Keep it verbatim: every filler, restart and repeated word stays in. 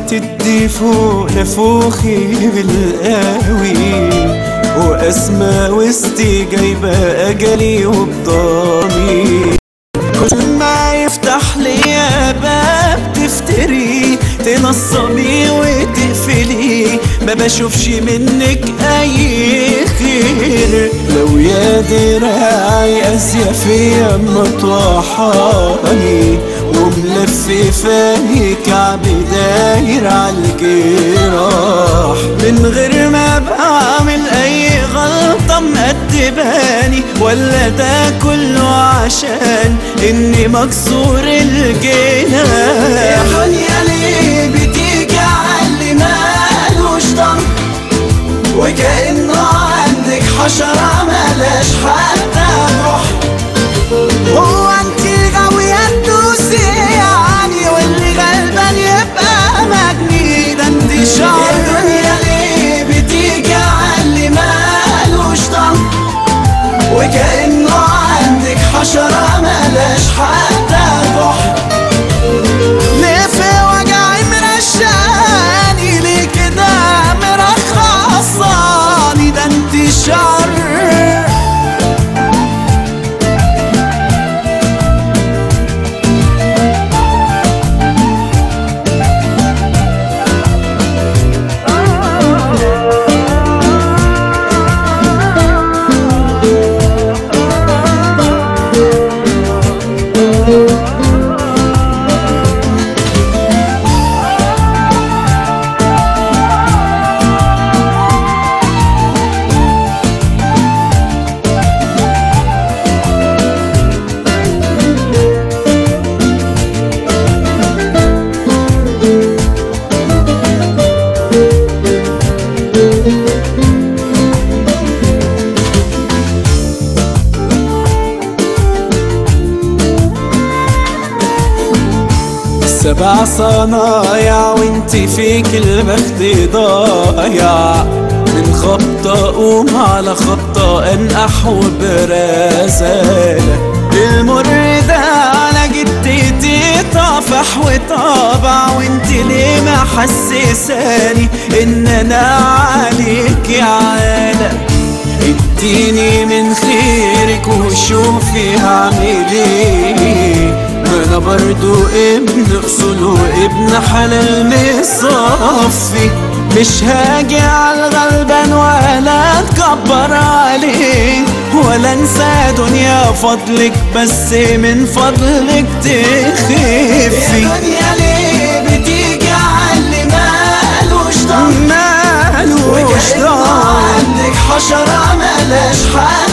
تدي فوق نفوخي بالقاوي، وأسمى وسطي جايبة أجلي وبضامي. كل ما يفتح لي باب تفتري تنصبي وتقفلي، ما بشوفش منك أي خير. لو يا دراعي قاسية فيا مطوحاني، وملففاني كعب داير عالجراح، من غير ما بعمل أي غلطة مقدباني، ولا ده كله عشان إني مكسور الجناح. يا دنيا ليه بتيجي عاللي مالوش ضم، وكأنه عندك حشرة ملاش حتى روح. هو انتي غاوية تدوسي يعني، واللي غلبان يبقى مجني، ده انتي شعر. يا دنيا ليه بتيجي عاللي مالوش طعم، وكأنه عندك حشرة ملاش حتى روح. ليه في وجعي مرشاني، ليه كده مرخصاني، ده انتي شعر. سبع صنايع وانتي فيك البخت ضايع، من خبطة قوم على خبطة انقح وبرزالة. المر ده على جدتي طافح وطابع، وانتي ليه محسساني ان انا عليك يا عالة. اديني من خيرك وشوفي هعمل ايه، انا برضو ابن اصول وابن حلال مصفي. مش هاجي عالغلبان ولا اتكبر عليه، ولا انسى دنيا فضلك، بس من فضلك تخفي. يا دنيا ليه بتيجي عاللي مالوش طعم، مالوش طعم، عندك حشرة ملاش حل.